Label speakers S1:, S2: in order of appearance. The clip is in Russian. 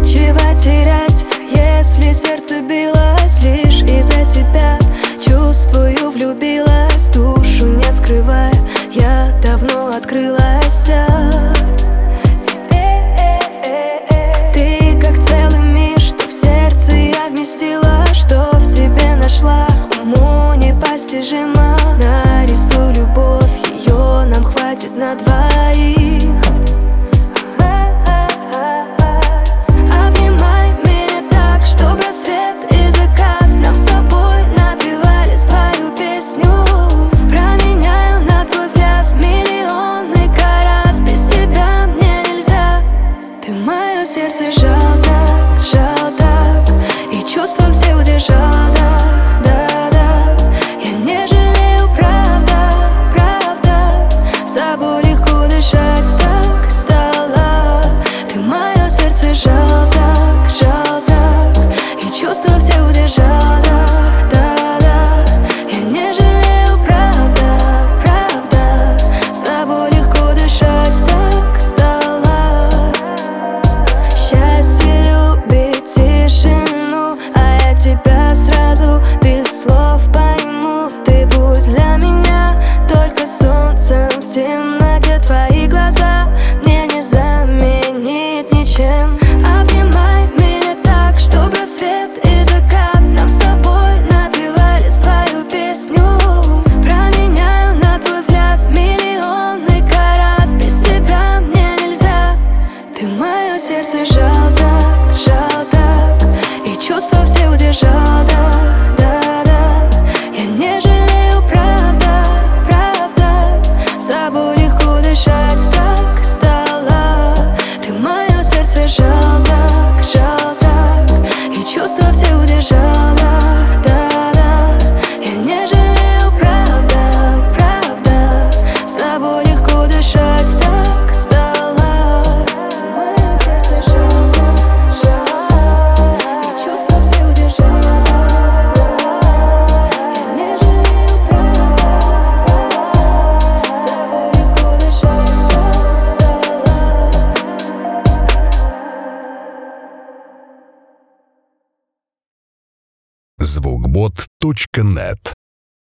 S1: нечего терять, если сердце билось лишь из-за тебя. Чувствую, влюбилась, душу не скрывая, я давно открылась вся. Ты как целый мир, что в сердце я вместила, что в тебе нашла. Уму непостижимо, нарисуй любовь, ее нам хватит на двоих. Обнимай меня так, чтоб рассвет и закат нам с тобой напевали свою песню. Променяю на твой взгляд миллионы карат, без тебя мне нельзя. Ты мое сердце жал так, и чувства все удержал, да. Я не жалею, правда, с тобой легко дышать так стало. Ты мое сердце жал так, и чувства все удержал, да. Я не жалею, правда, с тобой легко дышать так стало. Счастье любит тишину, а я тебя сразу без слов пойму. Ты будь для меня только солнцем в темноте, твои глаза мне не заменить ничем. Обнимай меня так, чтоб рассвет и закат нам с тобой напевали свою песню. Променяю на твой взгляд миллионы карат, без тебя мне нельзя. Ты мое сердце жал так, и чувства все удержал, да. Я не жалею, правда, с тобой легко дышать так стало. Ты мое сердце жал так, и чувства все удержал, да. Я не жалею, правда, с тобой легко дышать так стало. Мое сердце жал так, и чувства все удержал, да. Я не жалею, правда, с тобой легко дышать так стало.
S2: Звукбот.нет